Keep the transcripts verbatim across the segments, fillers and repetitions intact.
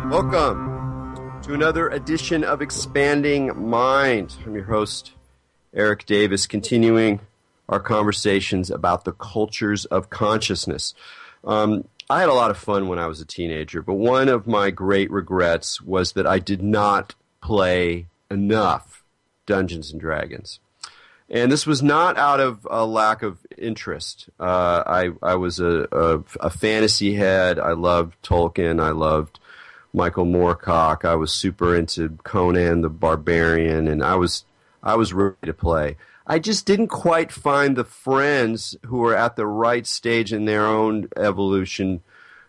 Welcome to another edition of Expanding Mind. I'm your host, Eric Davis, continuing our conversations about the cultures of consciousness. Um, I had a lot of fun when I was a teenager, but one of my great regrets was that I did not play enough Dungeons and Dragons. And this was not out of a lack of interest. Uh, I, I was a, a, a fantasy head. I loved Tolkien. I loved Michael Moorcock. I was super into Conan the Barbarian, and I was I was ready to play. I just didn't quite find the friends who were at the right stage in their own evolution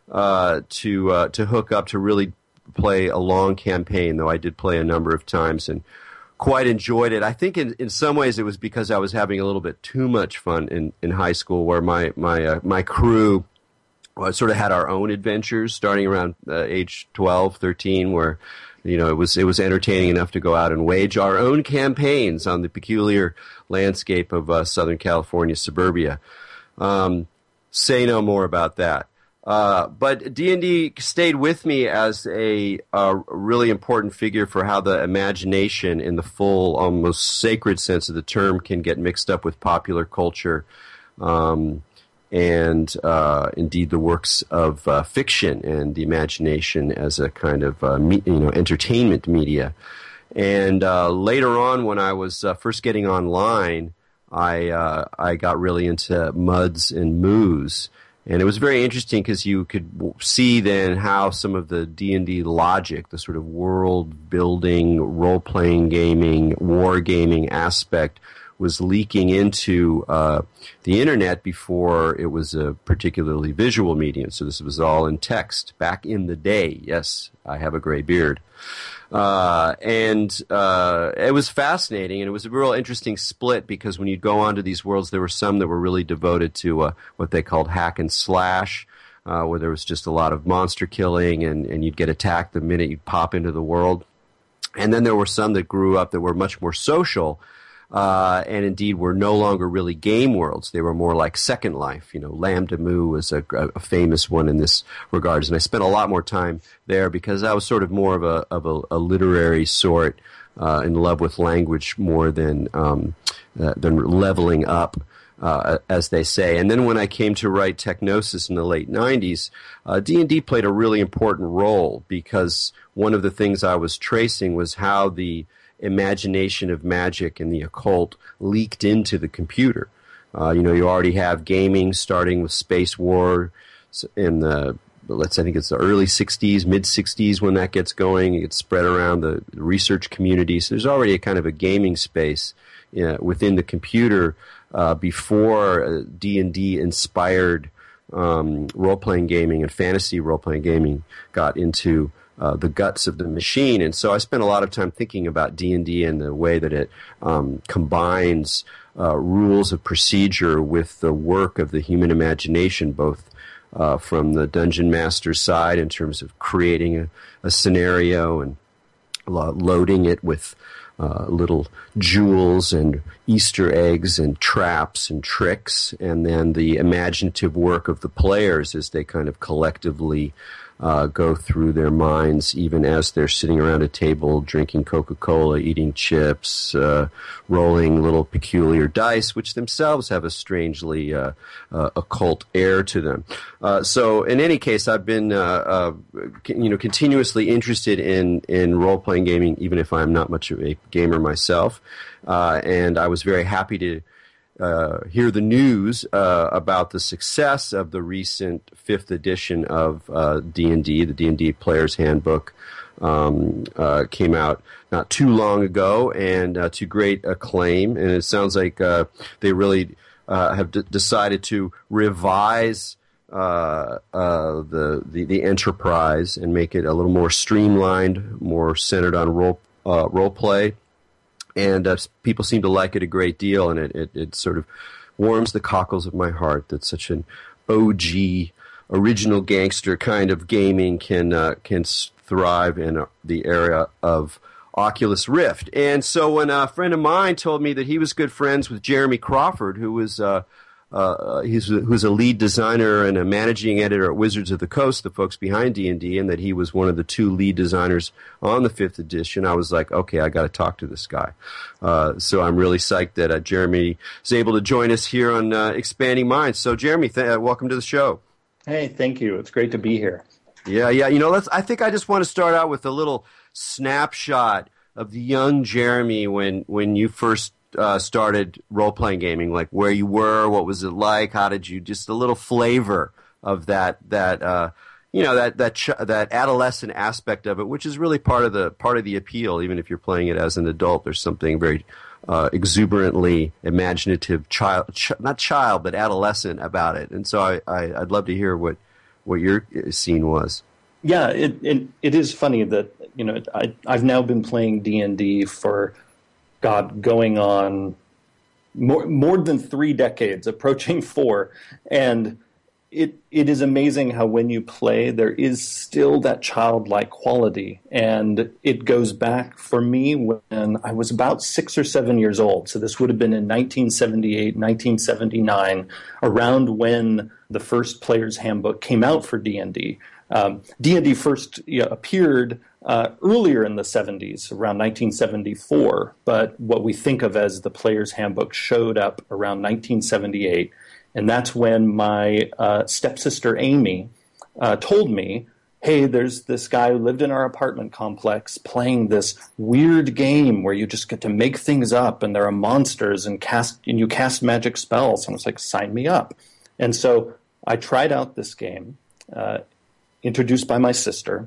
uh, to uh, to hook up to really play a long campaign, though I did play a number of times and quite enjoyed it. I think in, in some ways it was because I was having a little bit too much fun in, in high school, where my my uh, my crew well, sort of had our own adventures starting around uh, age twelve, thirteen, where you know it was it was entertaining enough to go out and wage our own campaigns on the peculiar landscape of uh, Southern California suburbia. Um, say no more about that. Uh, but D and D stayed with me as a, a really important figure for how the imagination, in the full, almost sacred sense of the term, can get mixed up with popular culture, um, and uh, indeed the works of uh, fiction and the imagination as a kind of uh, me, you know entertainment media. And uh, later on, when I was uh, first getting online, I uh, I got really into Muds and Moos. And it was very interesting because you could see then how some of the D and D logic, the sort of world-building, role-playing gaming, war-gaming aspect was leaking into uh, the Internet before it was a particularly visual medium. So this was all in text back in the day. Yes, I have a gray beard. Uh, and uh, it was fascinating, and it was a real interesting split because when you'd go onto these worlds, there were some that were really devoted to uh, what they called hack and slash, uh, where there was just a lot of monster killing, and, and you'd get attacked the minute you'd pop into the world. And then there were some that grew up that were much more social, Uh, and indeed were no longer really game worlds. They were more like Second Life. You know, Lambda Moo was a, a famous one in this regards, and I spent a lot more time there because I was sort of more of a of a, a literary sort, uh, in love with language more than um, uh, than leveling up, uh, as they say. And then when I came to write Technosis in the late nineties, uh, D and D played a really important role because one of the things I was tracing was how the imagination of magic and the occult leaked into the computer. Uh, you know, you already have gaming starting with Space War in the, let's I think it's the early sixties, mid sixties when that gets going. It gets spread around the research community. So there's already a kind of a gaming space you know, within the computer uh, before uh, D and D inspired um, role-playing gaming and fantasy role-playing gaming got into Uh, the guts of the machine. And so I spent a lot of time thinking about D and D and the way that it um, combines uh, rules of procedure with the work of the human imagination, both uh, from the dungeon master's side in terms of creating a, a scenario and lo- loading it with uh, little jewels and Easter eggs and traps and tricks, and then the imaginative work of the players as they kind of collectively Uh, go through their minds, even as they're sitting around a table drinking Coca-Cola, eating chips, uh, rolling little peculiar dice, which themselves have a strangely uh, uh, occult air to them. Uh, so, in any case, I've been, uh, uh, you know, continuously interested in in role-playing gaming, even if I'm not much of a gamer myself. Uh, and I was very happy to Uh, hear the news uh, about the success of the recent fifth edition of uh, D and D, the D and D Player's Handbook, um, uh, came out not too long ago and uh, to great acclaim. And it sounds like uh, they really uh, have d- decided to revise uh, uh, the, the the enterprise and make it a little more streamlined, more centered on role uh, role play. And uh, people seem to like it a great deal, and it, it, it sort of warms the cockles of my heart that such an O G, original gangster kind of gaming can uh, can thrive in uh, the area of Oculus Rift. And so when a friend of mine told me that he was good friends with Jeremy Crawford, who was uh, uh, he's who's a lead designer and a managing editor at Wizards of the Coast, the folks behind D and D, and that he was one of the two lead designers on the fifth edition. I was like, okay, I got to talk to this guy. Uh, so I'm really psyched that uh, Jeremy is able to join us here on uh, Expanding Minds. So Jeremy, th- uh, welcome to the show. Hey, thank you. It's great to be here. Yeah, yeah. You know, let's. I think I just want to start out with a little snapshot of the young Jeremy when when you first uh, started role-playing gaming, like where you were, what was it like, how did you, just a little flavor of that that uh, you know that that ch- that adolescent aspect of it, which is really part of the part of the appeal. Even if you're playing it as an adult, there's something very uh, exuberantly imaginative, child, ch- not child, but adolescent about it. And so I, I I'd love to hear what. what your scene was. Yeah, it, it it is funny that, you know, I, I've now been playing D and D for, God, going on more more than three decades, approaching four. And it it is amazing how when you play, there is still that childlike quality. And it goes back for me when I was about six or seven years old. So this would have been in nineteen seventy-eight, nineteen seventy-nine, around when the first Player's Handbook came out for D and D. Um, D and D first you know, appeared uh, earlier in the seventies, around nineteen seventy-four, but what we think of as the Player's Handbook showed up around nineteen seventy-eight, and that's when my uh, stepsister Amy uh, told me, hey, there's this guy who lived in our apartment complex playing this weird game where you just get to make things up and there are monsters and cast and you cast magic spells. And I was like, sign me up. And so I tried out this game, uh, introduced by my sister.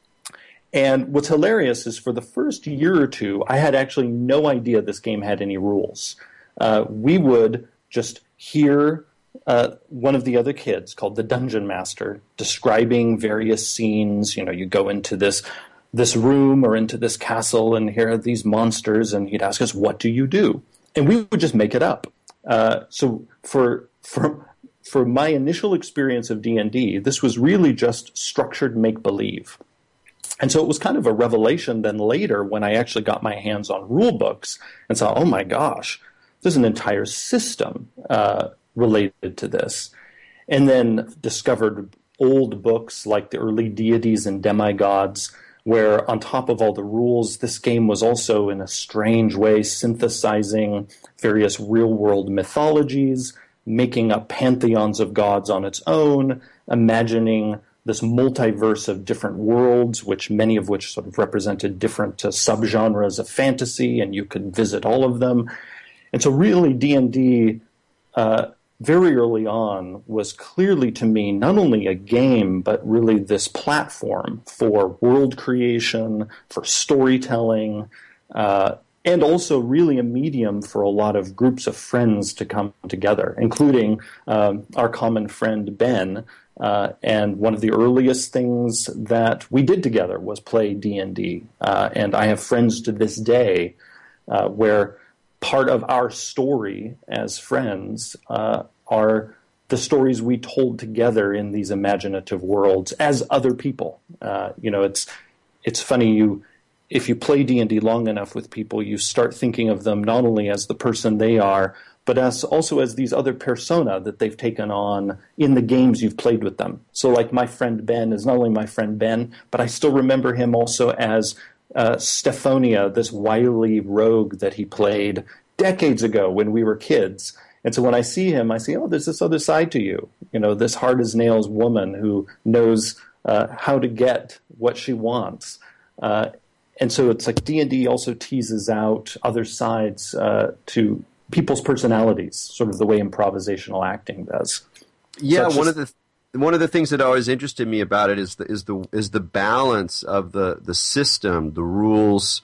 And what's hilarious is for the first year or two, I had actually no idea this game had any rules. Uh, we would just hear uh, one of the other kids, called the Dungeon Master, describing various scenes. You know, you go into this this room or into this castle, and here are these monsters, and he'd ask us, what do you do? And we would just make it up. Uh, so for for for my initial experience of D and D, this was really just structured make-believe. And so it was kind of a revelation then later when I actually got my hands on rule books and saw, oh my gosh, there's an entire system uh, related to this. And then discovered old books like the early Deities and Demigods, where on top of all the rules, this game was also in a strange way synthesizing various real-world mythologies, making up pantheons of gods on its own, imagining this multiverse of different worlds, which many of which sort of represented different uh, subgenres of fantasy, and you could visit all of them. And so really D and D, uh, very early on, was clearly to me not only a game, but really this platform for world creation, for storytelling, uh, and also really a medium for a lot of groups of friends to come together, including um, our common friend Ben. Uh, and one of the earliest things that we did together was play D and D. Uh, and I have friends to this day uh, where part of our story as friends uh, are the stories we told together in these imaginative worlds as other people. Uh, you know, it's it's funny, you if you play D and D long enough with people, you start thinking of them not only as the person they are, but as also as these other persona that they've taken on in the games you've played with them. So like my friend Ben is not only my friend Ben, but I still remember him also as uh, Stephonia, this wily rogue that he played decades ago when we were kids. And so when I see him, I see, oh, there's this other side to you. You know, this hard-as-nails woman who knows uh, how to get what she wants. Uh, and so it's like D and D also teases out other sides uh, to people's personalities, sort of the way improvisational acting does. Yeah, so one just, of the one of the things that always interested me about it is the is the is the balance of the the system, the rules,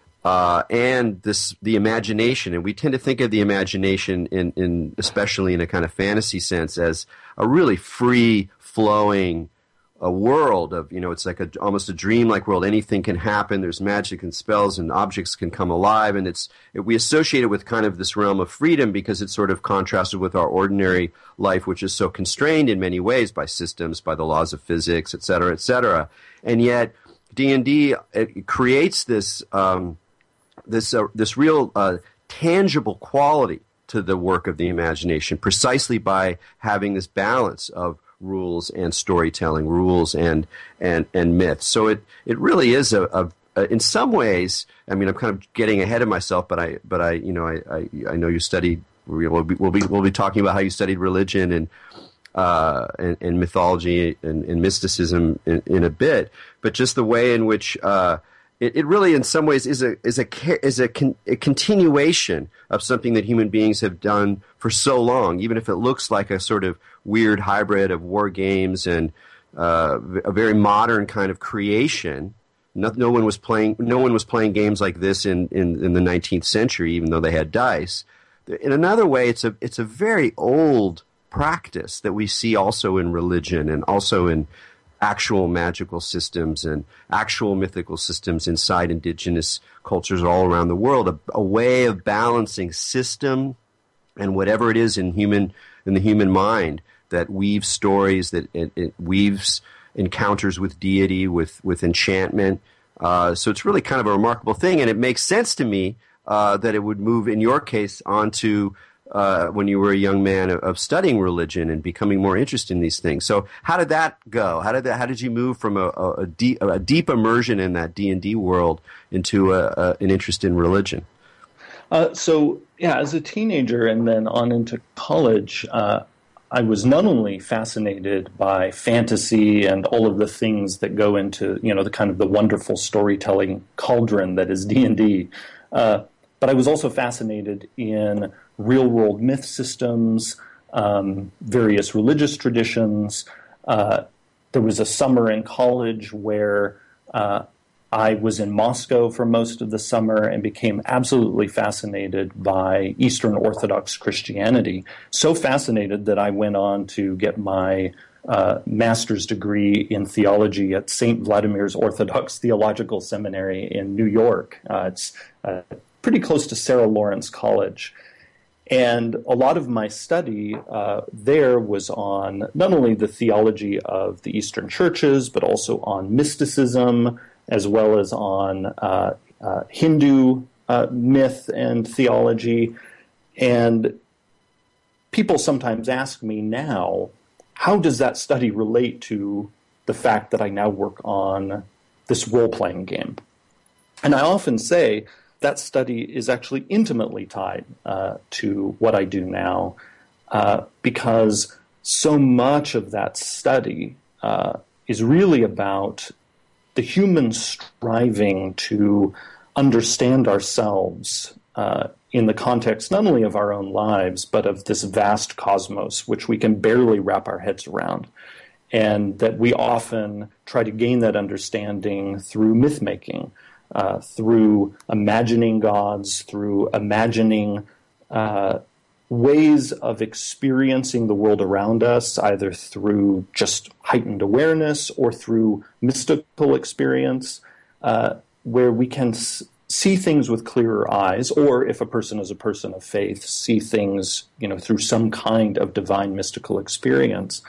uh, and this the imagination. And we tend to think of the imagination in, in especially in a kind of fantasy sense as a really free flowing a world of, you know, it's like a, almost a dreamlike world. Anything can happen. There's magic and spells and objects can come alive. And it's it, we associate it with kind of this realm of freedom because it's sort of contrasted with our ordinary life, which is so constrained in many ways by systems, by the laws of physics, et cetera, et cetera. And yet D and D it creates this um, this uh, this real uh, tangible quality to the work of the imagination, precisely by having this balance of rules and storytelling, rules and and and myth. So it it really is a, a, a in some ways. I mean, I'm kind of getting ahead of myself, but I but I you know I I, I know you studied. We'll be we'll be we'll be talking about how you studied religion and uh, and, and mythology and, and mysticism in, in a bit, but just the way in which uh, it, it really, in some ways, is a is a is a, con, a continuation of something that human beings have done for so long, even if it looks like a sort of weird hybrid of war games and uh, a very modern kind of creation. No, no one was playing. No one was playing games like this in, in, in the nineteenth century, even though they had dice. In another way, it's a it's a very old practice that we see also in religion and also in actual magical systems and actual mythical systems inside indigenous cultures all around the world. A, a way of balancing system and whatever it is in human in the human mind that weaves stories, that it, it weaves encounters with deity, with with enchantment. Uh, so it's really kind of a remarkable thing, and it makes sense to me uh, that it would move, in your case, onto uh, when you were a young man of, of studying religion and becoming more interested in these things. So how did that go? How did that? How did you move from a, a, a, deep, a deep immersion in that D and D world into a, a, an interest in religion? Uh, so yeah, as a teenager and then on into college, uh, I was not only fascinated by fantasy and all of the things that go into, you know, the kind of the wonderful storytelling cauldron that is D and D, uh, but I was also fascinated in real-world myth systems, um, various religious traditions. Uh, there was a summer in college where uh, I was in Moscow for most of the summer and became absolutely fascinated by Eastern Orthodox Christianity. So fascinated that I went on to get my uh, master's degree in theology at Saint Vladimir's Orthodox Theological Seminary in New York. Uh, it's uh, pretty close to Sarah Lawrence College. And a lot of my study uh, there was on not only the theology of the Eastern churches, but also on mysticism, as well as on uh, uh, Hindu uh, myth and theology. And people sometimes ask me now, how does that study relate to the fact that I now work on this role-playing game? And I often say that study is actually intimately tied uh, to what I do now, uh, because so much of that study uh, is really about the human striving to understand ourselves uh, in the context not only of our own lives, but of this vast cosmos, which we can barely wrap our heads around. And that we often try to gain that understanding through myth-making, uh, through imagining gods, through imagining uh, ways of experiencing the world around us, either through just heightened awareness or through mystical experience, uh, where we can s- see things with clearer eyes, or if a person is a person of faith, see things, you know, through some kind of divine mystical experience.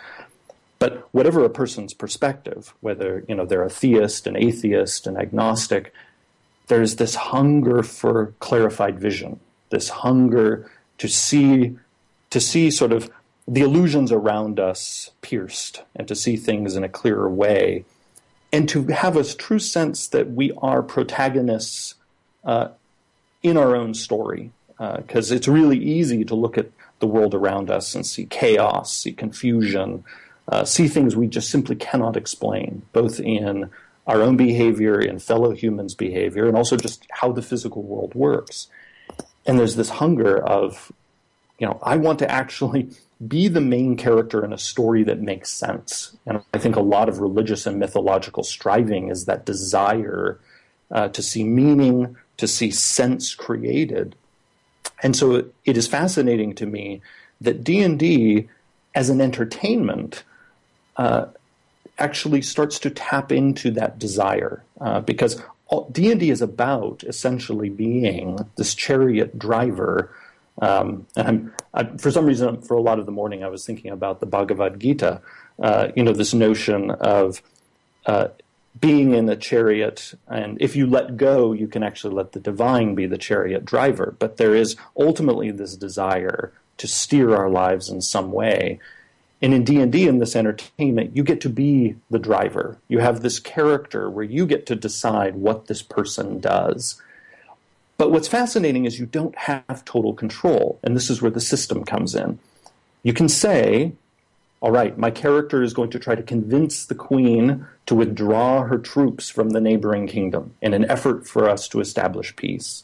But whatever a person's perspective, whether, you know, they're a theist, an atheist, an agnostic, there's this hunger for clarified vision, this hunger to see to see sort of the illusions around us pierced and to see things in a clearer way, and to have a true sense that we are protagonists uh, in our own story. Because uh, it's really easy to look at the world around us and see chaos, see confusion, uh, see things we just simply cannot explain, both in our own behavior, in fellow humans' behavior, and also just how the physical world works. And there's this hunger of, you know, I want to actually be the main character in a story that makes sense. And I think a lot of religious and mythological striving is that desire uh, to see meaning, to see sense created. And so it is fascinating to me that D and D, as an entertainment, uh, actually starts to tap into that desire, uh, because D and D is about essentially being this chariot driver. Um, and I'm, I, for some reason, for a lot of the morning, I was thinking about the Bhagavad Gita, uh, you know, this notion of uh, being in a chariot, and if you let go, you can actually let the divine be the chariot driver. But there is ultimately this desire to steer our lives in some way. And in D and D, in this entertainment, you get to be the driver. You have this character where you get to decide what this person does. But what's fascinating is you don't have total control, and this is where the system comes in. You can say, all right, my character is going to try to convince the queen to withdraw her troops from the neighboring kingdom in an effort for us to establish peace.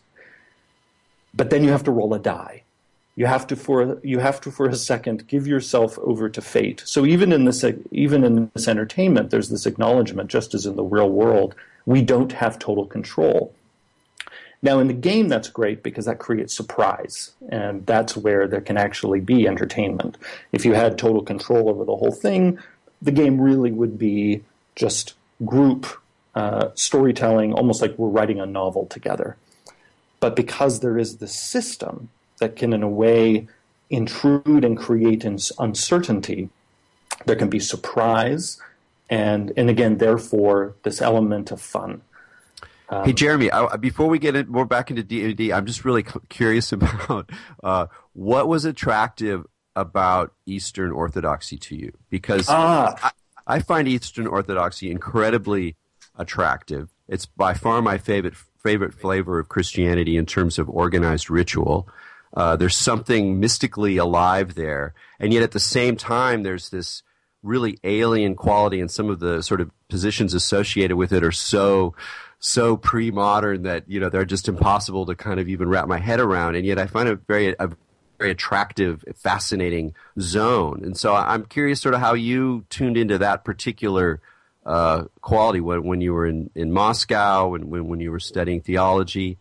But then you have to roll a die. You have to, for you have to, for a second, give yourself over to fate. So even in this, even in this entertainment, there's this acknowledgement, just as in the real world, we don't have total control. Now, in the game, that's great because that creates surprise, and that's where there can actually be entertainment. If you had total control over the whole thing, the game really would be just group uh, storytelling, almost like we're writing a novel together. But because there is this system that can, in a way, intrude and create uncertainty, there can be surprise, and, and again, therefore, this element of fun. Um, hey, Jeremy, I, before we get in, more back into D and D, I'm just really curious about uh, what was attractive about Eastern Orthodoxy to you? Because ah. I, I find Eastern Orthodoxy incredibly attractive. It's by far my favorite favorite flavor of Christianity in terms of organized ritual. Uh, there's something mystically alive there, and yet at the same time, there's this really alien quality, and some of the sort of positions associated with it are so so pre-modern that, you know, they're just impossible to kind of even wrap my head around. And yet I find it very, a very attractive, fascinating zone. And so I'm curious sort of how you tuned into that particular uh, quality when, when you were in, in Moscow and when, when you were studying theology.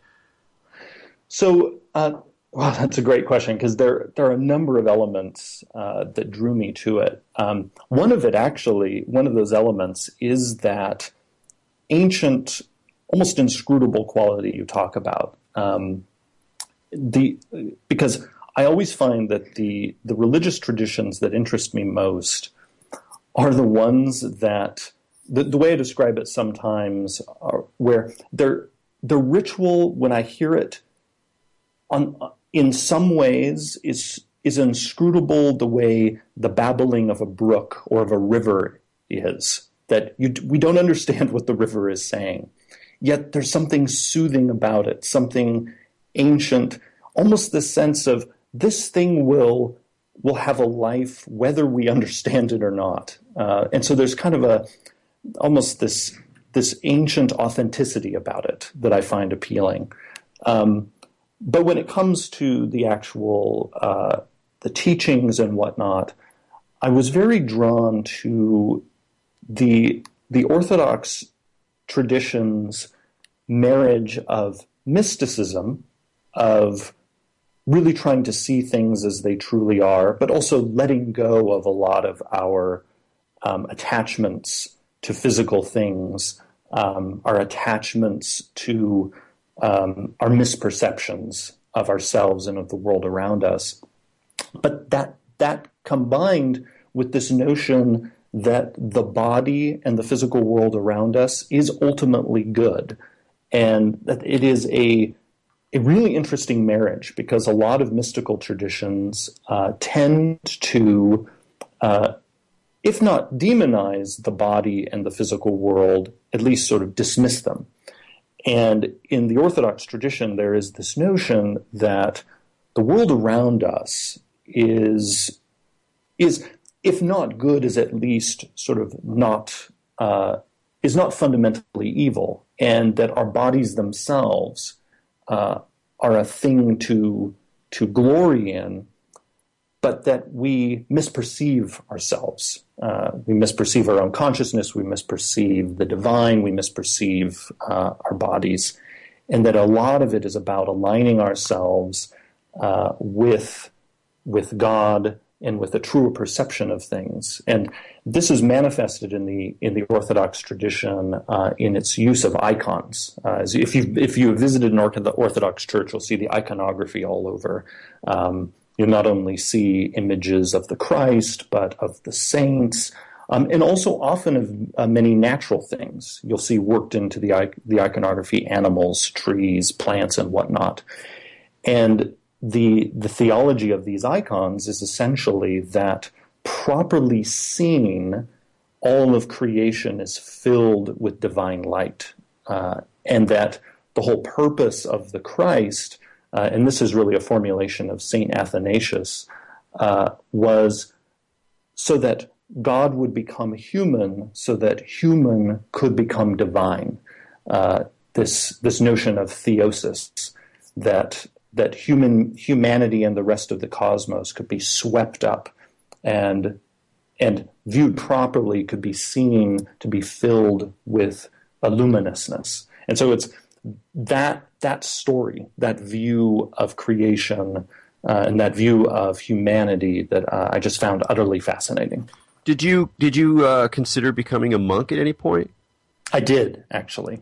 So, uh, well, that's a great question because there, there are a number of elements uh, that drew me to it. Um, one of it actually, one of those elements is that ancient, almost inscrutable quality you talk about. Um, the because I always find that the the religious traditions that interest me most are the ones that the, the way I describe it sometimes are where they're the ritual, when I hear it, on in some ways is is inscrutable the way the babbling of a brook or of a river is. That you we don't understand what the river is saying. Yet there's something soothing about it, something ancient, almost the sense of this thing will will have a life whether we understand it or not. Uh, and so there's kind of a almost this this ancient authenticity about it that I find appealing. Um, but when it comes to the actual uh, the teachings and whatnot, I was very drawn to the the Orthodox tradition's marriage of mysticism, of really trying to see things as they truly are, but also letting go of a lot of our um, attachments to physical things, um, our attachments to um, our misperceptions of ourselves and of the world around us. But that that combined with this notion that the body and the physical world around us is ultimately good, and that it is a a really interesting marriage because a lot of mystical traditions uh, tend to, uh, if not demonize the body and the physical world, at least sort of dismiss them. And in the Orthodox tradition, there is this notion that the world around us is is if not good, is at least sort of not uh, is not fundamentally evil, and that our bodies themselves uh, are a thing to to glory in, but that we misperceive ourselves. Uh, we misperceive our own consciousness. We misperceive the divine. We misperceive uh, our bodies, and that a lot of it is about aligning ourselves uh, with with God and with a truer perception of things. And this is manifested in the in the Orthodox tradition uh, in its use of icons. Uh, as if you if you have visited an Orthodox church, you'll see the iconography all over. Um, you'll not only see images of the Christ, but of the saints, Um, and also often of uh, many natural things. You'll see worked into the, the iconography animals, trees, plants, and whatnot. And the, the theology of these icons is essentially that properly seen, all of creation is filled with divine light, uh, and that the whole purpose of the Christ, uh, and this is really a formulation of Saint Athanasius, uh, was so that God would become human, so that human could become divine. Uh, this this notion of theosis, that that human humanity and the rest of the cosmos could be swept up and and viewed properly could be seen to be filled with a luminousness. And so it's that that story, that view of creation, uh, and that view of humanity that uh, I just found utterly fascinating. Did you did you uh, consider becoming a monk at any point? I did, actually.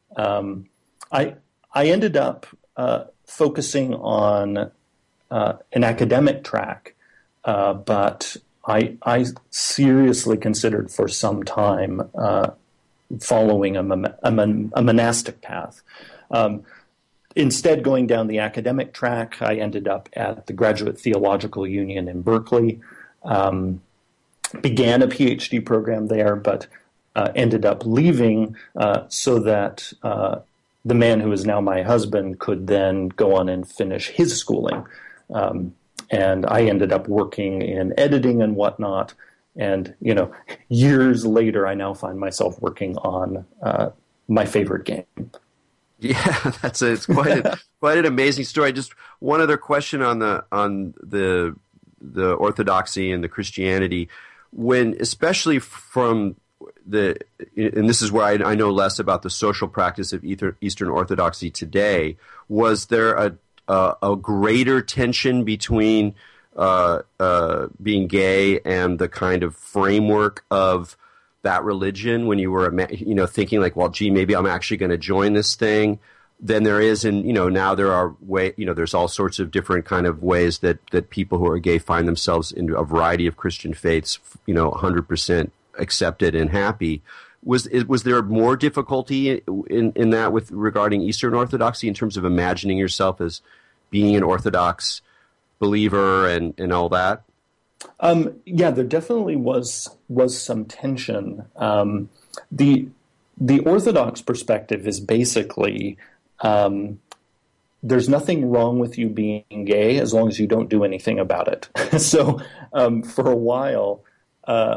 Um, I I ended up uh, focusing on uh, an academic track, uh, but I I seriously considered for some time uh, following a, a, a monastic path. Um, instead, going down the academic track, I ended up at the Graduate Theological Union in Berkeley. Um, began a PhD program there, but uh, ended up leaving uh, so that uh, the man who is now my husband could then go on and finish his schooling. Um, and I ended up working in editing and whatnot. And, you know, years later, I now find myself working on uh, my favorite game. Yeah, that's a, it's quite a, quite an amazing story. Just one other question on the on the the orthodoxy and the Christianity. When, especially from the, and this is where I, I know less about the social practice of Eastern Orthodoxy today, was there a a, a greater tension between uh, uh, being gay and the kind of framework of that religion when you were, you know, thinking like, well, gee, maybe I'm actually going to join this thing, than there is in, you know, now there are way, you know, there's all sorts of different kind of ways that, that people who are gay find themselves in a variety of Christian faiths, you know, one hundred percent accepted and happy. Was was there more difficulty in, in that with regarding Eastern Orthodoxy in terms of imagining yourself as being an Orthodox believer and, and all that? Um, yeah, there definitely was was some tension. Um, the the Orthodox perspective is basically um, there's nothing wrong with you being gay as long as you don't do anything about it. So um, for a while, uh,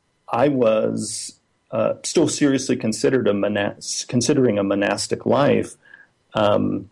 I was uh, still seriously considered a monas- considering a monastic life, um,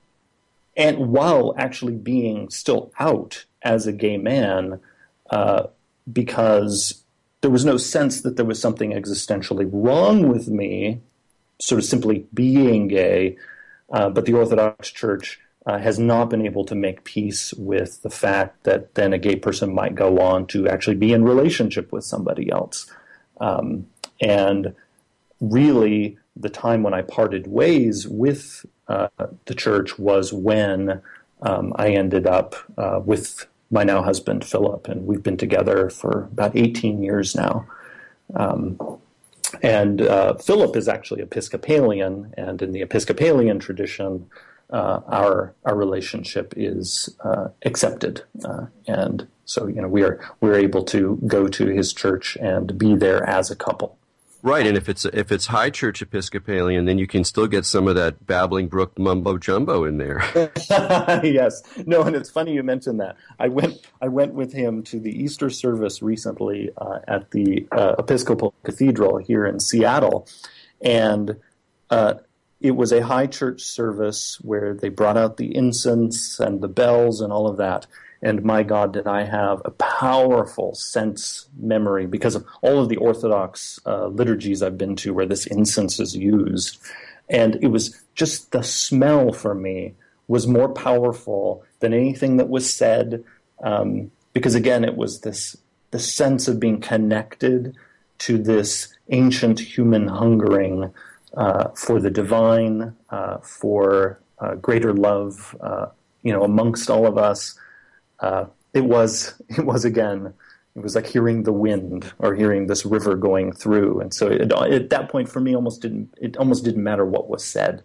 and while actually being still out as a gay man. Uh, because there was no sense that there was something existentially wrong with me, sort of simply being gay, uh, but the Orthodox Church uh, has not been able to make peace with the fact that then a gay person might go on to actually be in relationship with somebody else. Um, and really, the time when I parted ways with uh, the church was when um, I ended up uh, with my now husband, Philip, and we've been together for about eighteen years now. Um, and uh, Philip is actually Episcopalian, and in the Episcopalian tradition, uh, our our relationship is uh, accepted, uh, and so you know we are we're able to go to his church and be there as a couple. Right, and if it's if it's High Church Episcopalian, then you can still get some of that Babbling Brook mumbo jumbo in there. Yes, no, and it's funny you mentioned that. I went I went with him to the Easter service recently uh, at the uh, Episcopal Cathedral here in Seattle, and uh, it was a High Church service where they brought out the incense and the bells and all of that. And my God, did I have a powerful sense memory because of all of the Orthodox uh, liturgies I've been to where this incense is used. And it was just the smell for me was more powerful than anything that was said. Um, because again, it was this, the sense of being connected to this ancient human hungering uh, for the divine, uh, for uh, greater love, uh, you know, amongst all of us. Uh, it was, it was again, It was like hearing the wind or hearing this river going through. And so it, at that point, for me, almost didn't it almost didn't matter what was said.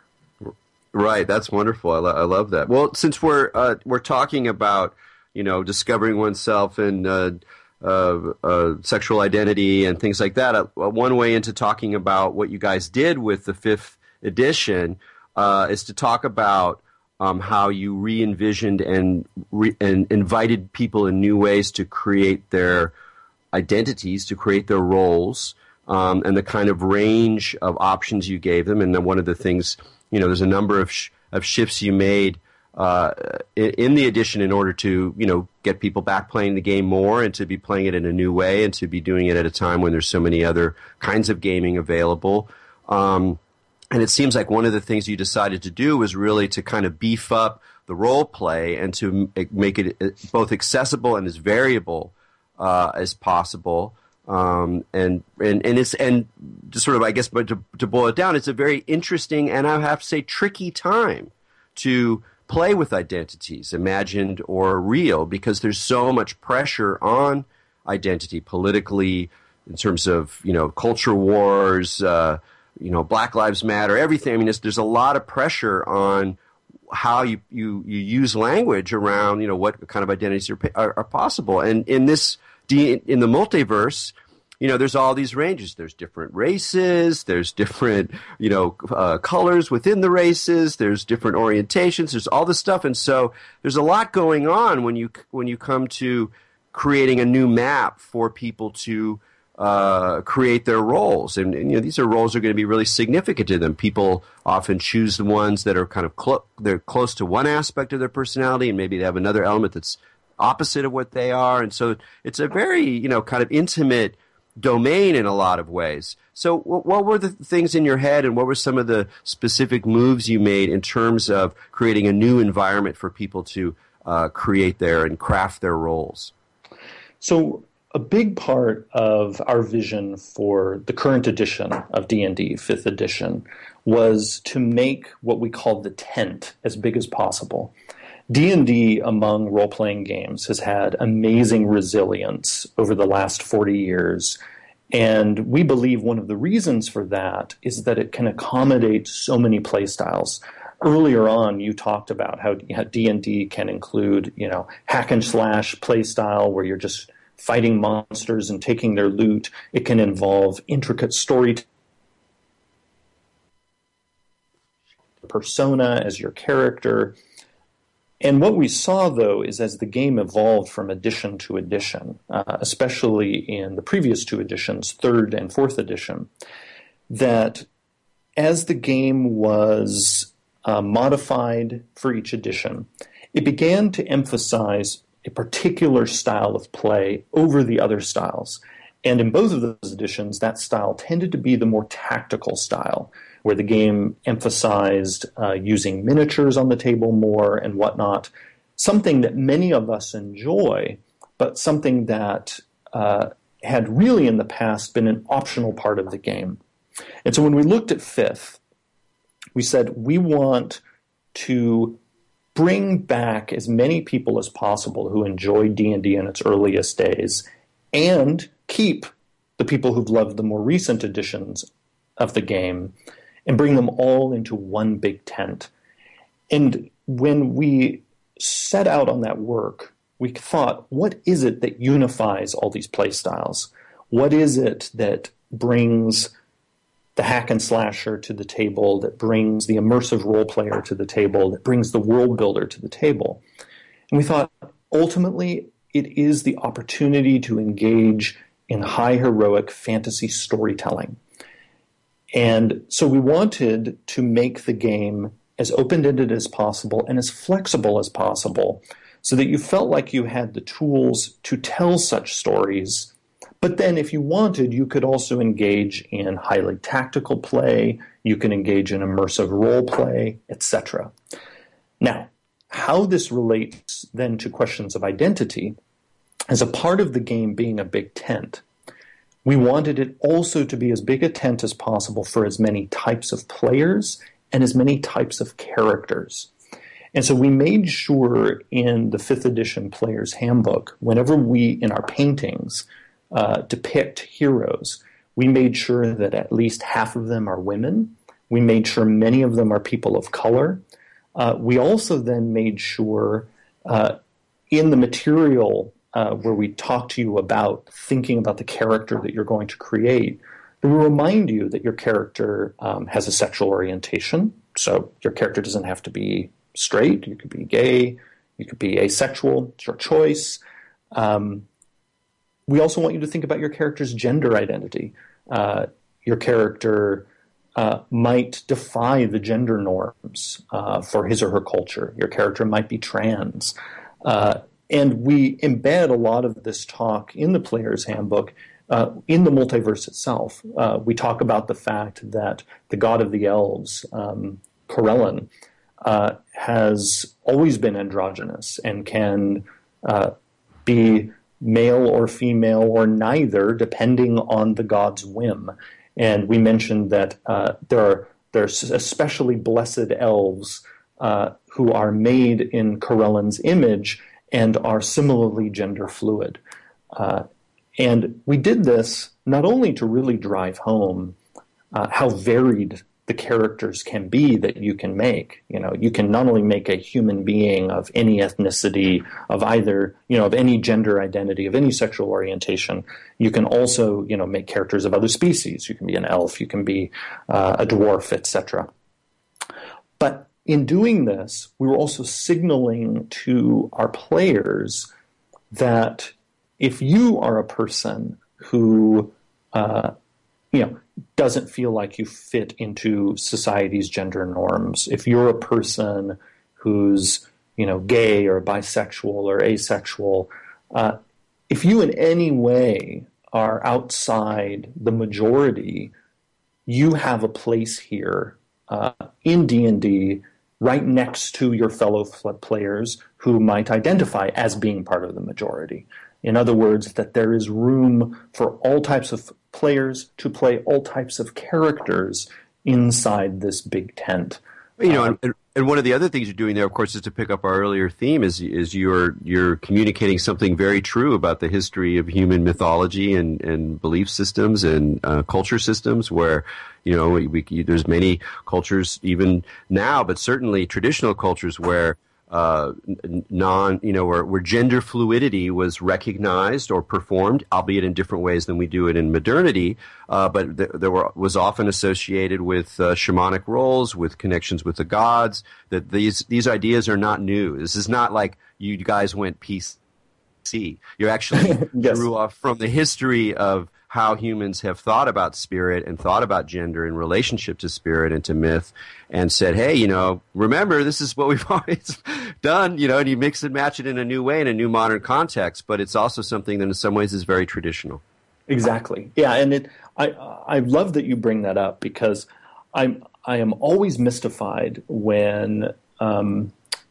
Right, that's wonderful. I, lo- I love that. Well, since we're uh, we're talking about you know discovering oneself and uh, uh, uh, sexual identity and things like that, uh, one way into talking about what you guys did with the fifth edition uh, is to talk about um, how you re-envisioned and re- and invited people in new ways to create their identities, to create their roles, um, and the kind of range of options you gave them. And then one of the things. You know, there's a number of sh- of shifts you made uh, in, in the edition in order to, you know, get people back playing the game more and to be playing it in a new way and to be doing it at a time when there's so many other kinds of gaming available. Um, and it seems like one of the things you decided to do was really to kind of beef up the role play and to m- make it both accessible and as variable uh, as possible. Um, and, and, and it's, and just sort of, I guess, but to, to boil it down, it's a very interesting and I have to say tricky time to play with identities, imagined or real, because there's so much pressure on identity politically in terms of, you know, culture wars, uh, you know, Black Lives Matter, everything. I mean, there's, there's a lot of pressure on how you, you, you use language around, you know, what kind of identities are, are, are possible. And in this, in the multiverse, you know, there's all these ranges. There's different races. There's different, you know, uh, colors within the races. There's different orientations. There's all this stuff, and so there's a lot going on when you when you come to creating a new map for people to uh, create their roles. And, and you know, these are roles that are going to be really significant to them. People often choose the ones that are kind of clo- they're close to one aspect of their personality, and maybe they have another element that's opposite of what they are. And so it's a very, you know, kind of intimate domain in a lot of ways. So what were the things in your head and what were some of the specific moves you made in terms of creating a new environment for people to uh, create their and craft their roles? So a big part of our vision for the current edition of D and D, fifth edition, was to make what we call the tent as big as possible. D and D among role-playing games has had amazing resilience over the last forty years, and we believe one of the reasons for that is that it can accommodate so many play styles. Earlier on, you talked about how D and D can include, you know, hack and slash play style where you're just fighting monsters and taking their loot. It can involve intricate storytelling, persona as your character. And what we saw, though, is as the game evolved from edition to edition, uh, especially in the previous two editions, third and fourth edition, that as the game was uh, modified for each edition, it began to emphasize a particular style of play over the other styles. And in both of those editions, that style tended to be the more tactical style, where the game emphasized uh, using miniatures on the table more and whatnot, something that many of us enjoy, but something that uh, had really in the past been an optional part of the game. And so when we looked at fifth, we said we want to bring back as many people as possible who enjoyed D and D in its earliest days and keep the people who've loved the more recent editions of the game and bring them all into one big tent. And when we set out on that work, we thought, what is it that unifies all these play styles? What is it that brings the hack and slasher to the table, that brings the immersive role player to the table, that brings the world builder to the table? And we thought, ultimately, it is the opportunity to engage in high heroic fantasy storytelling. And so we wanted to make the game as open-ended as possible and as flexible as possible so that you felt like you had the tools to tell such stories. But then if you wanted, you could also engage in highly tactical play, you can engage in immersive role play, et cetera. Now, how this relates then to questions of identity, as a part of the game being a big tent, we wanted it also to be as big a tent as possible for as many types of players and as many types of characters. And so we made sure in the fifth edition Player's Handbook, whenever we, in our paintings, uh, depict heroes, we made sure that at least half of them are women. We made sure many of them are people of color. Uh, we also then made sure uh, in the material uh, where we talk to you about thinking about the character that you're going to create, that we remind you that your character um, has a sexual orientation. So your character doesn't have to be straight. You could be gay. You could be asexual. It's your choice. Um, we also want you to think about your character's gender identity. Uh, your character uh, might defy the gender norms uh, for his or her culture. Your character might be trans. Uh, and we embed a lot of this talk in the Player's Handbook uh, in the multiverse itself. Uh, we talk about the fact that the god of the elves, um, Corellon, uh, has always been androgynous and can uh, be male or female or neither, depending on the god's whim. And we mentioned that uh, there are there's especially blessed elves uh, who are made in Corellon's image and are similarly gender fluid. Uh, and we did this not only to really drive home uh, how varied the characters can be that you can make. You know, you can not only make a human being of any ethnicity, of either, you know, of any gender identity, of any sexual orientation. You can also, you know, make characters of other species. You can be an elf, you can be uh, a dwarf, et cetera. But in doing this, we were also signaling to our players that if you are a person who, uh, you know, doesn't feel like you fit into society's gender norms, if you're a person who's, you know, gay or bisexual or asexual, uh, if you in any way are outside the majority, you have a place here uh, in D and D right next to your fellow players who might identify as being part of the majority. In other words, that there is room for all types of players to play all types of characters inside this big tent. You know, um, and, and one of the other things you're doing there, of course, is to pick up our earlier theme, is is you're you're communicating something very true about the history of human mythology and, and belief systems and uh, culture systems, where, you know, we, we, there's many cultures even now, but certainly traditional cultures where Uh, non, you know, where, where gender fluidity was recognized or performed, albeit in different ways than we do it in modernity, uh, but th- there were, was often associated with uh, shamanic roles, with connections with the gods. That these these ideas are not new. This is not like you guys went P C. You actually yes. drew off from the history of how humans have thought about spirit and thought about gender in relationship to spirit and to myth, and said, hey, you know, remember, this is what we've always done, you know, and you mix and match it in a new way, in a new modern context, but it's also something that in some ways is very traditional. Exactly. Yeah, and it, I I love that you bring that up, because I'm, I am always mystified when um,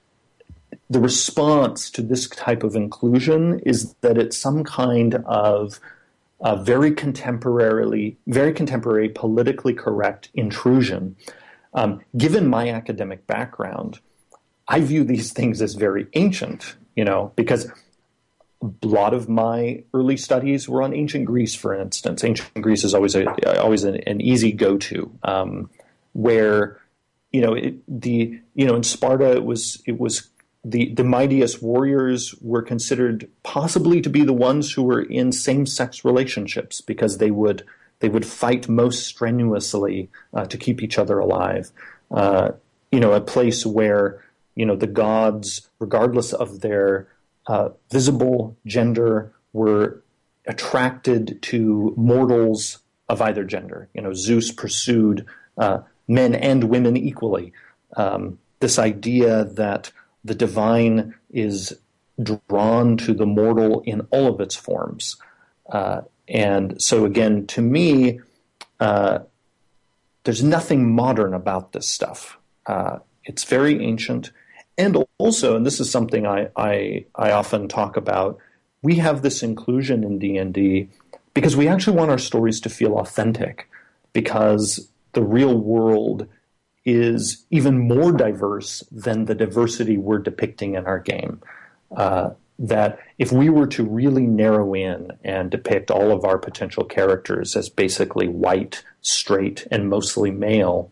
the response to this type of inclusion is that it's some kind of a very contemporarily, very contemporary, politically correct intrusion. Um, given my academic background, I view these things as very ancient, you know, because a lot of my early studies were on ancient Greece, for instance. Ancient Greece is always a, always an, an easy go-to, um, where, you know, it, the you know in Sparta it was it was. The, the mightiest warriors were considered possibly to be the ones who were in same-sex relationships, because they would they would fight most strenuously uh, to keep each other alive. Uh, you know, a place where, you know, the gods, regardless of their uh, visible gender, were attracted to mortals of either gender. You know, Zeus pursued uh, men and women equally. Um, this idea that the divine is drawn to the mortal in all of its forms. Uh, and so, again, to me, uh, there's nothing modern about this stuff. Uh, it's very ancient. And also, and this is something I, I, I often talk about, we have this inclusion in D and D because we actually want our stories to feel authentic, because the real world is even more diverse than the diversity we're depicting in our game. Uh, that if we were to really narrow in and depict all of our potential characters as basically white, straight, and mostly male,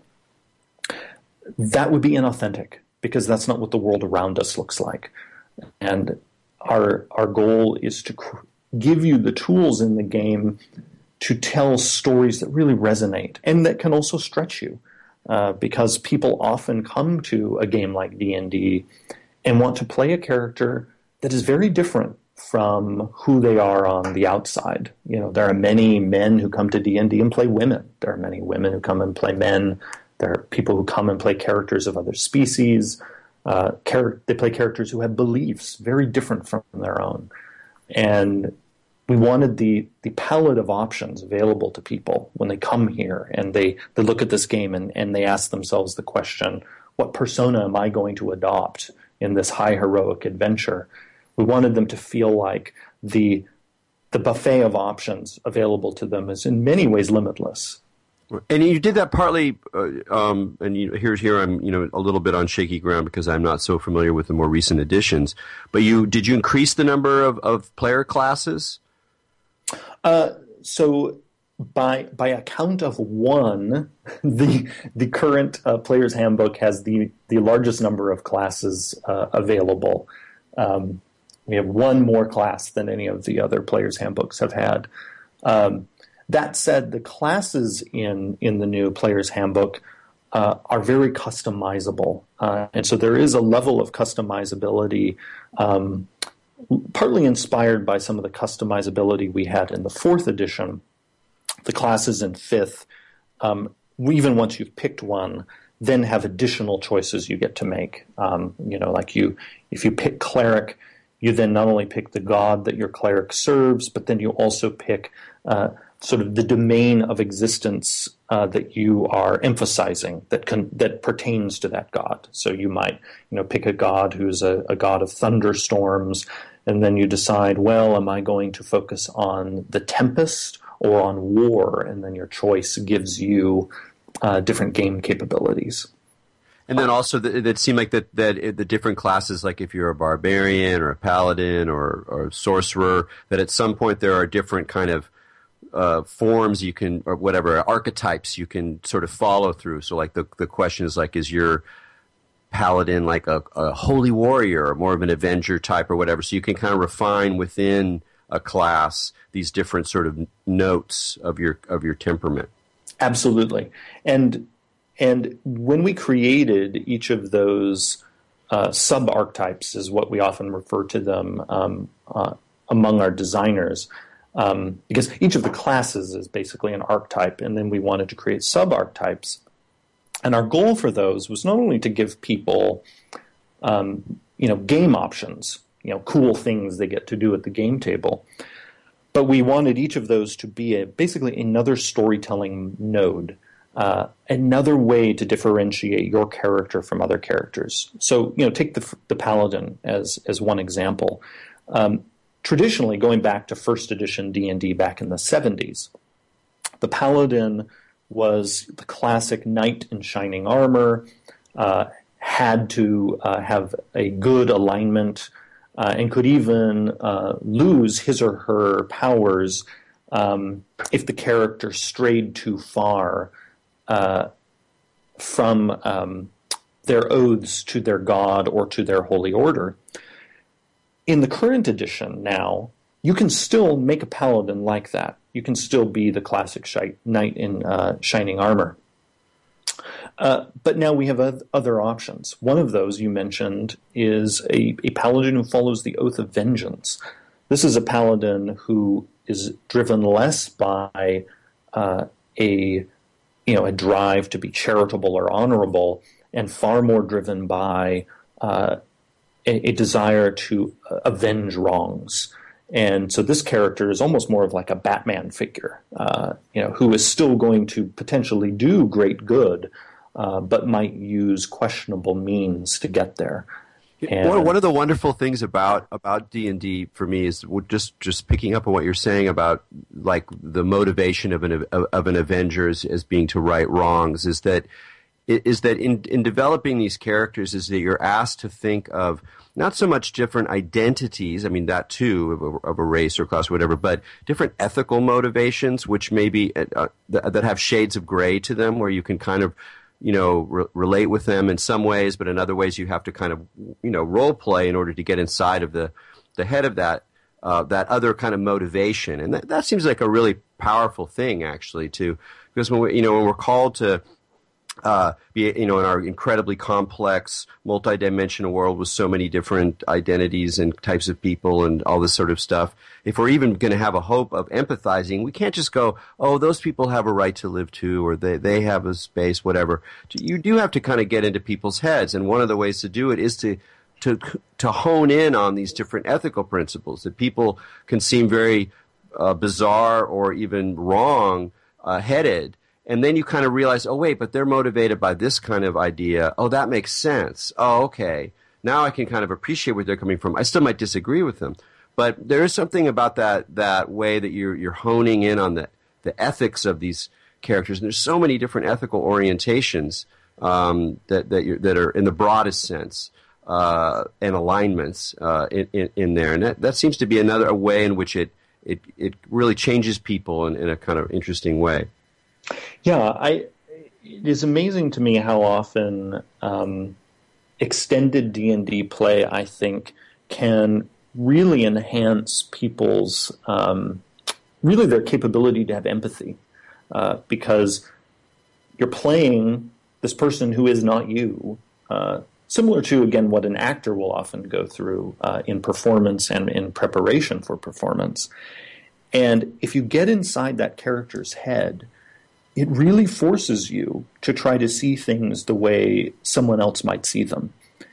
that would be inauthentic, because that's not what the world around us looks like. And our our goal is to cr- give you the tools in the game to tell stories that really resonate and that can also stretch you, uh, because people often come to a game like D and D and want to play a character that is very different from who they are on the outside. You know, there are many men who come to D and D and play women. There are many women who come and play men. There are people who come and play characters of other species. Uh, char- they play characters who have beliefs very different from their own. And we wanted the the palette of options available to people when they come here and they, they look at this game and, and they ask themselves the question, what persona am I going to adopt in this high heroic adventure? We wanted them to feel like the the buffet of options available to them is in many ways limitless. And you did that partly, uh, um, and you, here's here I'm, you know, a little bit on shaky ground because I'm not so familiar with the more recent editions. But you did you increase the number of, of player classes? Uh, so by by a count of one, the the current uh, Player's Handbook has the the largest number of classes uh, available. Um, we have one more class than any of the other Player's Handbooks have had. Um, That said, the classes in, in the new Player's Handbook uh, are very customizable. Uh, and so there is a level of customizability, um, partly inspired by some of the customizability we had in the fourth edition. The classes in fifth, um, even once you've picked one, then have additional choices you get to make. Um, you know, like you, if you pick cleric, you then not only pick the god that your cleric serves, but then you also pick uh, sort of the domain of existence uh, that you are emphasizing that can, that pertains to that god. So you might, you know, pick a god who's a, a god of thunderstorms, and then you decide, well, am I going to focus on the tempest or on war? And then your choice gives you uh, different game capabilities. And then also, that it seemed like that, that the different classes, like if you're a barbarian or a paladin or, or a sorcerer, that at some point there are different kind of uh, forms you can, or whatever, archetypes you can sort of follow through. So like the the question is like, is your paladin like a, a holy warrior or more of an avenger type or whatever? So you can kind of refine within a class these different sort of notes of your of your temperament. Absolutely. And And when we created each of those uh, sub-archetypes, is what we often refer to them um, uh, among our designers, um, because each of the classes is basically an archetype, and then we wanted to create sub-archetypes. And our goal for those was not only to give people, um, you know, game options, you know, cool things they get to do at the game table, but we wanted each of those to be a, basically another storytelling node. Uh, another way to differentiate your character from other characters. So, you know, take the the paladin as as one example. Um, traditionally, going back to first edition D and D back in the seventies, the paladin was the classic knight in shining armor, uh, had to uh, have a good alignment, uh, and could even uh, lose his or her powers um, if the character strayed too far Uh, from um, their oaths to their god or to their holy order. In the current edition now, you can still make a paladin like that. You can still be the classic shi- knight in uh, shining armor. Uh, but now we have other options. One of those you mentioned is a, a paladin who follows the Oath of Vengeance. This is a paladin who is driven less by uh, a you know, a drive to be charitable or honorable, and far more driven by uh, a, a desire to uh, avenge wrongs. And so this character is almost more of like a Batman figure, uh, you know, who is still going to potentially do great good, uh, but might use questionable means to get there. And one, one of the wonderful things about about D and D for me is just just picking up on what you're saying about like the motivation of an of, of an Avenger as, as being to right wrongs, is that i- is that in in developing these characters, is that you're asked to think of not so much different identities, I mean that too, of a, of a race or class or whatever, but different ethical motivations, which maybe uh, th- that have shades of gray to them, where you can kind of, you know, re- relate with them in some ways, but in other ways you have to kind of, you know, role play in order to get inside of the, the head of that, uh, that other kind of motivation. And that, that seems like a really powerful thing, actually, too, because when we, you know, when we're called to, Uh, be, you know, in our incredibly complex, multidimensional world with so many different identities and types of people and all this sort of stuff, if we're even going to have a hope of empathizing, we can't just go, oh, those people have a right to live too, or they, they have a space, whatever. You do have to kind of get into people's heads, and one of the ways to do it is to to to hone in on these different ethical principles that people can seem very uh, bizarre or even wrong uh, headed. And then you kind of realize, oh, wait, but they're motivated by this kind of idea. Oh, that makes sense. Oh, okay. Now I can kind of appreciate where they're coming from. I still might disagree with them. But there is something about that that way that you're you're honing in on the, the ethics of these characters. And there's so many different ethical orientations um, that that, you're, that are in the broadest sense uh, and alignments uh, in, in, in there. And that, that seems to be another a way in which it, it, it really changes people in, in a kind of interesting way. Yeah, I, it is amazing to me how often um, extended D and D play, I think, can really enhance people's, um, really their capability to have empathy. Uh, because you're playing this person who is not you, uh, similar to, again, what an actor will often go through uh, in performance and in preparation for performance. And if you get inside that character's head, it really forces you to try to see things the way someone else might see them.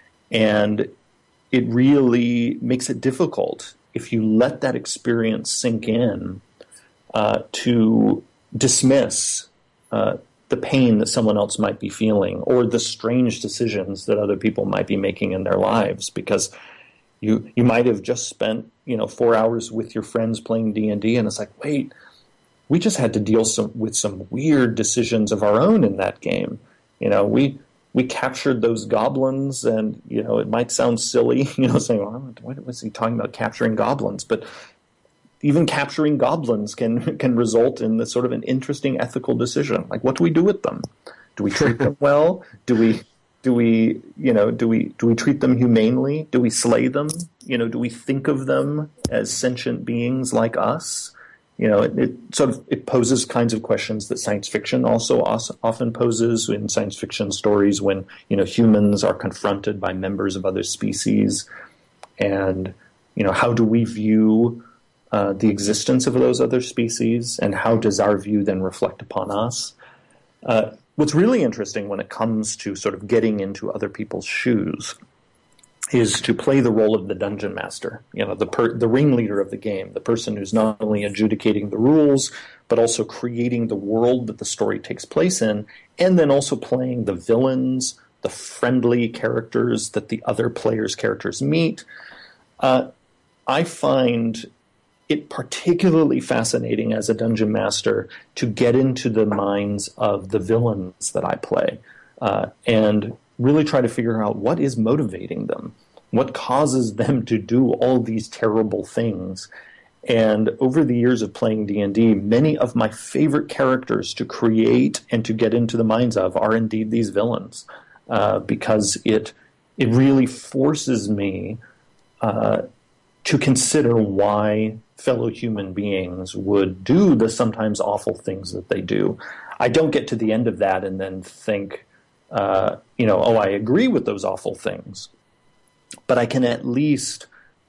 And it really makes it difficult, if you let that experience sink in, uh, to dismiss uh, the pain that someone else might be feeling or the strange decisions that other people might be making in their lives. Because you you might have just spent, you know, four hours with your friends playing D and D, and it's like, wait, we just had to deal some, with some weird decisions of our own in that game. You know, we we captured those goblins, and, you know, it might sound silly, you know, saying, well, what was he talking about capturing goblins? But even capturing goblins can can result in this sort of an interesting ethical decision. Like, what do we do with them? Do we treat them well? Do we do we you know do we do we treat them humanely? Do we slay them? You know, do we think of them as sentient beings like us? You know, it, it sort of it poses kinds of questions that science fiction also often poses in science fiction stories when, you know, humans are confronted by members of other species. And, you know, how do we view uh, the existence of those other species, and how does our view then reflect upon us? Uh, what's really interesting when it comes to sort of getting into other people's shoes is to play the role of the dungeon master, you know, the per, the ringleader of the game, the person who's not only adjudicating the rules, but also creating the world that the story takes place in, and then also playing the villains, the friendly characters that the other players' characters meet. Uh, I find it particularly fascinating as a dungeon master to get into the minds of the villains that I play, uh, and really try to figure out what is motivating them, what causes them to do all these terrible things. And over the years of playing D and D, many of my favorite characters to create and to get into the minds of are indeed these villains, uh, because it it really forces me uh, to consider why fellow human beings would do the sometimes awful things that they do. I don't get to the end of that and then think, Uh, you know, oh, I agree with those awful things, but I can at least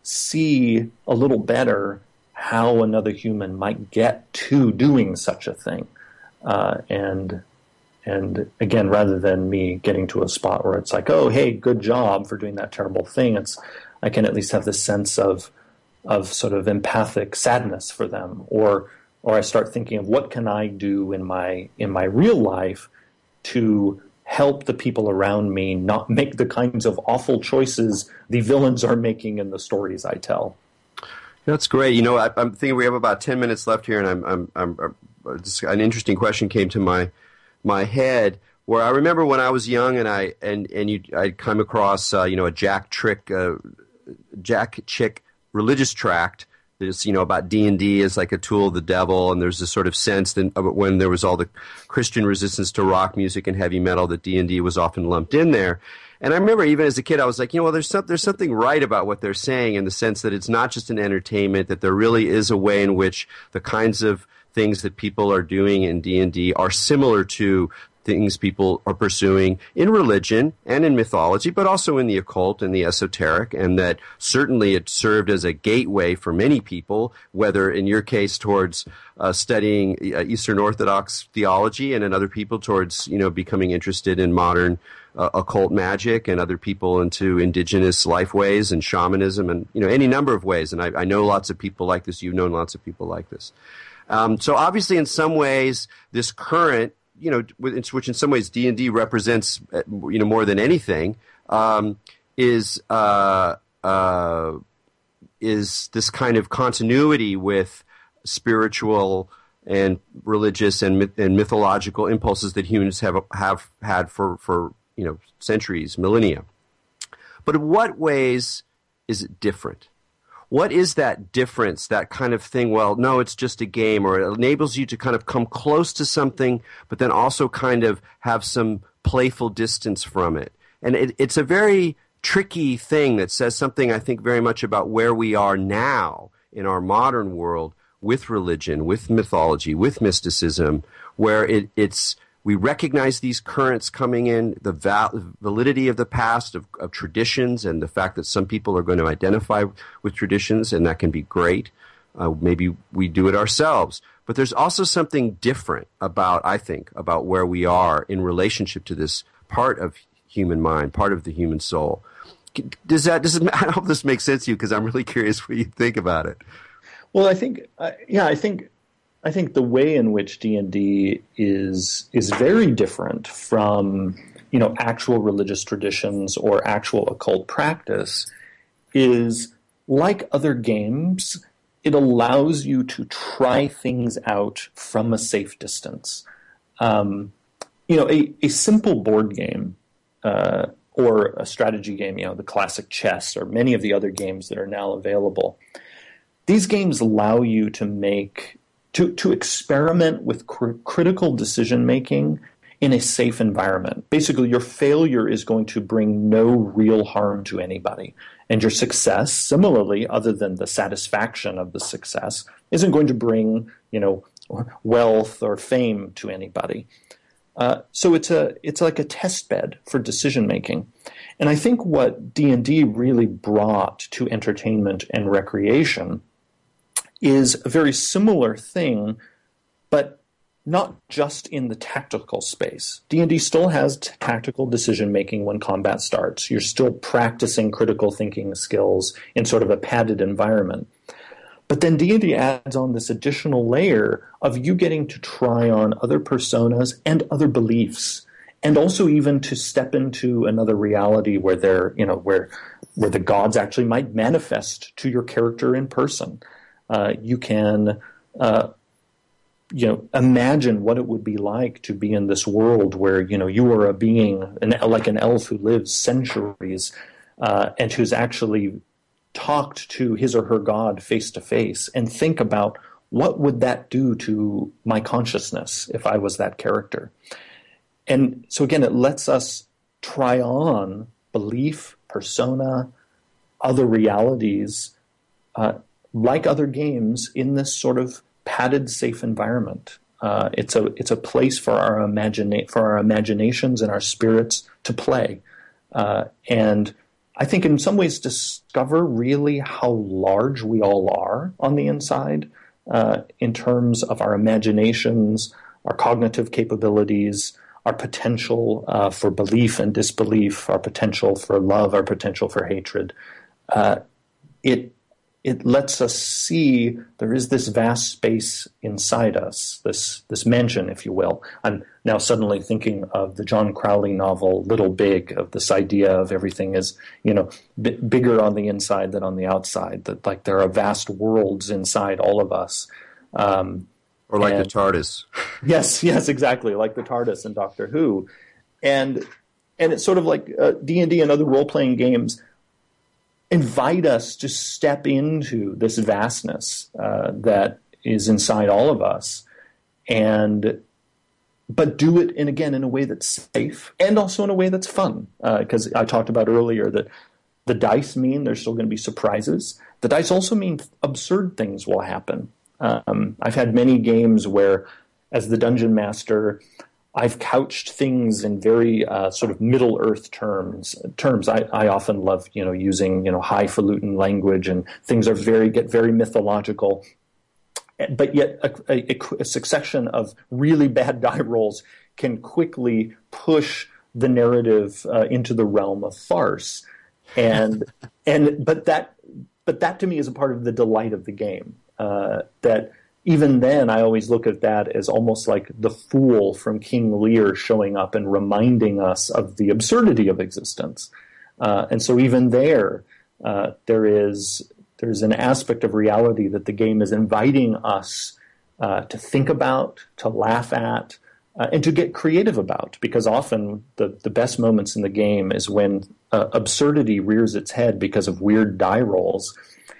see a little better how another human might get to doing such a thing. Uh, and, and again, rather than me getting to a spot where it's like, oh, hey, good job for doing that terrible thing, it's, I can at least have this sense of, of sort of empathic sadness for them, or, or I start thinking of what can I do in my, in my real life to help the people around me not make the kinds of awful choices the villains are making in the stories I tell. That's great. You know, I, I'm thinking we have about ten minutes left here, and I'm, I'm, I'm, I'm just, an interesting question came to my my head. where I remember when I was young and I and and you I'd come across uh, you know a Jack Trick uh, Jack Chick religious tract that is you know about D and D as like a tool of the devil, and there's this sort of sense that when there was all the Christian resistance to rock music and heavy metal, that D and D was often lumped in there. And I remember even as a kid, I was like, you know, well, there's some, there's something right about what they're saying in the sense that it's not just an entertainment, that there really is a way in which the kinds of things that people are doing in D and D are similar to things people are pursuing in religion and in mythology, but also in the occult and the esoteric, and that certainly it served as a gateway for many people, whether in your case towards uh, studying uh, Eastern Orthodox theology, and in other people towards, you know, becoming interested in modern uh, occult magic, and other people into indigenous lifeways and shamanism, and, you know, any number of ways. And I, I know lots of people like this. You've known lots of people like this. Um, so obviously, in some ways, this current, you know, which in some ways D and D represents, you know, more than anything, um, is uh, uh, is this kind of continuity with spiritual and religious and myth- and mythological impulses that humans have have had for for you know centuries, millennia. But in what ways is it different? What is that difference, that kind of thing? Well, no, it's just a game, or it enables you to kind of come close to something, but then also kind of have some playful distance from it. And it, it's a very tricky thing that says something, I think, very much about where we are now in our modern world with religion, with mythology, with mysticism, where it, it's we recognize these currents coming in, the val- validity of the past, of, of traditions, and the fact that some people are going to identify with traditions, and that can be great. Uh, maybe we do it ourselves. But there's also something different about, I think, about where we are in relationship to this part of human mind, part of the human soul. Does that, does it, I hope this makes sense to you, because I'm really curious what you think about it. Well, I think, uh, yeah, I think I think the way in which D and D is is very different from, you know, actual religious traditions or actual occult practice is, like other games, it allows you to try things out from a safe distance. Um, you know, a, a simple board game uh, or a strategy game, you know, the classic chess or many of the other games that are now available, these games allow you to make To, to experiment with cr- critical decision-making in a safe environment. Basically, your failure is going to bring no real harm to anybody. And your success, similarly, other than the satisfaction of the success, isn't going to bring, you know, wealth or fame to anybody. Uh, so it's a it's like a test bed for decision-making. And I think what D and D really brought to entertainment and recreation is a very similar thing, but not just in the tactical space. D and D still has t- tactical decision-making when combat starts. You're still practicing critical thinking skills in sort of a padded environment. But then D and D adds on this additional layer of you getting to try on other personas and other beliefs, and also even to step into another reality where they're, you know, where where the gods actually might manifest to your character in person. Uh, you can, uh, you know, imagine what it would be like to be in this world where, you know, you are a being, an, like an elf who lives centuries uh, and who's actually talked to his or her god face to face, and think about what would that do to my consciousness if I was that character. And so again, it lets us try on belief, persona, other realities, uh, like other games, in this sort of padded, safe environment. Uh, it's a it's a place for our imagina- for our imaginations and our spirits to play, uh, and I think in some ways discover really how large we all are on the inside uh, in terms of our imaginations, our cognitive capabilities, our potential uh, for belief and disbelief, our potential for love, our potential for hatred. Uh, it It lets us see there is this vast space inside us, this this mansion, if you will. I'm now suddenly thinking of the John Crowley novel Little Big, of this idea of everything is, you know, b- bigger on the inside than on the outside, that like there are vast worlds inside all of us. Um, or like and, the TARDIS. yes, yes, exactly, like the TARDIS in Doctor Who. and and it's sort of like uh, D and D and other role-playing games invite us to step into this vastness uh, that is inside all of us, and but do it in again in a way that's safe and also in a way that's fun. Because uh, I talked about earlier that the dice mean there's still going to be surprises. The dice also mean absurd things will happen. Um, I've had many games where, as the dungeon master, I've couched things in very uh, sort of Middle Earth terms. Terms I, I often love, you know, using you know highfalutin language, and things are very get very mythological. But yet, a, a, a succession of really bad die rolls can quickly push the narrative uh, into the realm of farce, and and but that but that to me is a part of the delight of the game. Uh, that even then, I always look at that as almost like the fool from King Lear showing up and reminding us of the absurdity of existence. Uh, and so even there, uh, there is there's an aspect of reality that the game is inviting us uh, to think about, to laugh at, uh, and to get creative about. Because often the, the best moments in the game is when uh, absurdity rears its head because of weird die rolls.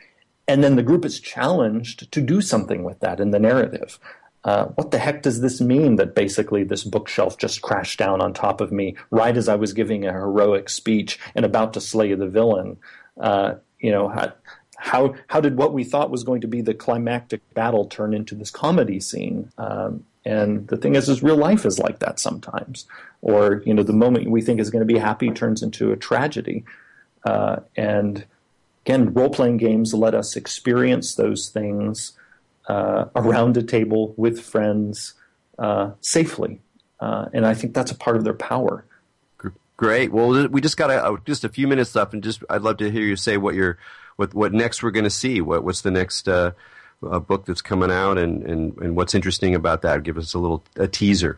And then the group is challenged to do something with that in the narrative. Uh, what the heck does this mean that basically this bookshelf just crashed down on top of me right as I was giving a heroic speech and about to slay the villain? Uh, you know, how, how how did what we thought was going to be the climactic battle turn into this comedy scene? Um, and the thing is, is real life is like that sometimes. Or, you know, the moment we think is going to be happy turns into a tragedy. Uh, and Again, role-playing games let us experience those things uh, around a table with friends uh, safely, uh, and I think that's a part of their power. Great. Well, we just got a, just a few minutes left, and just I'd love to hear you say what you're, what what next we're going to see. What what's the next uh, uh, book that's coming out, and, and, and what's interesting about that? Give us a little a teaser.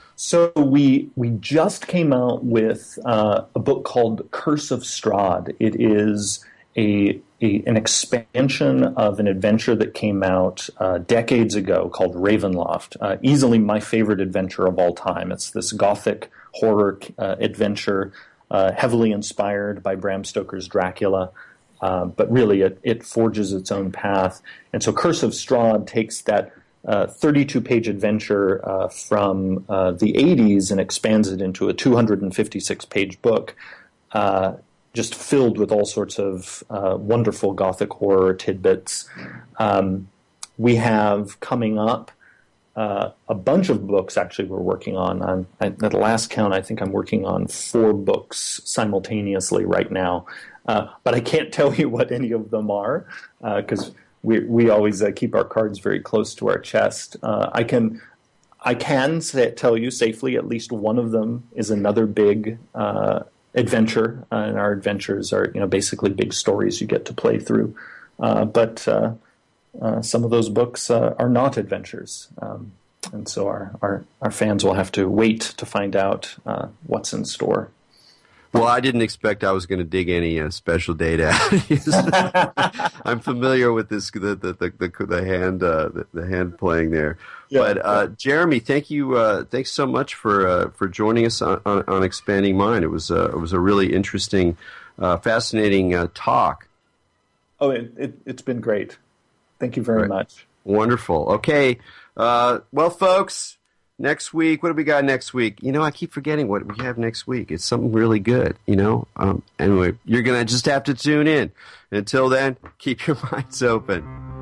So we we just came out with uh, a book called Curse of Strahd. It is A, a an expansion of an adventure that came out uh, decades ago called Ravenloft. Uh, easily my favorite adventure of all time. It's this gothic horror uh, adventure, uh, heavily inspired by Bram Stoker's Dracula, uh, but really it, it forges its own path. And so Curse of Strahd takes that uh, thirty-two page adventure uh, from uh, the eighties and expands it into a two hundred fifty-six page book, uh, just filled with all sorts of uh, wonderful gothic horror tidbits. Um, we have coming up uh, a bunch of books, actually, we're working on. I'm, I, at the last count, I think I'm working on four books simultaneously right now. Uh, but I can't tell you what any of them are, because uh, we, we always uh, keep our cards very close to our chest. Uh, I can I can say, tell you safely at least one of them is another big uh adventure, uh, and our adventures are, you know, basically big stories you get to play through. Uh, but uh, uh, some of those books uh, are not adventures, um, and so our, our our fans will have to wait to find out uh, what's in store. Well, I didn't expect I was going to dig any uh, special data. I'm familiar with this the the the, the, the hand uh, the, the hand playing there. Yeah, but uh, yeah. Jeremy, thank you. Uh, thanks so much for uh, for joining us on, on, on Expanding Mind. It was uh, it was a really interesting, uh, fascinating uh, talk. Oh, it, it it's been great. Thank you very right. much. Wonderful. Okay. Uh, well, folks. Next week, what do we got next week? You know, I keep forgetting what we have next week. It's something really good, you know. Um, anyway, you're going to just have to tune in. Until then, keep your minds open.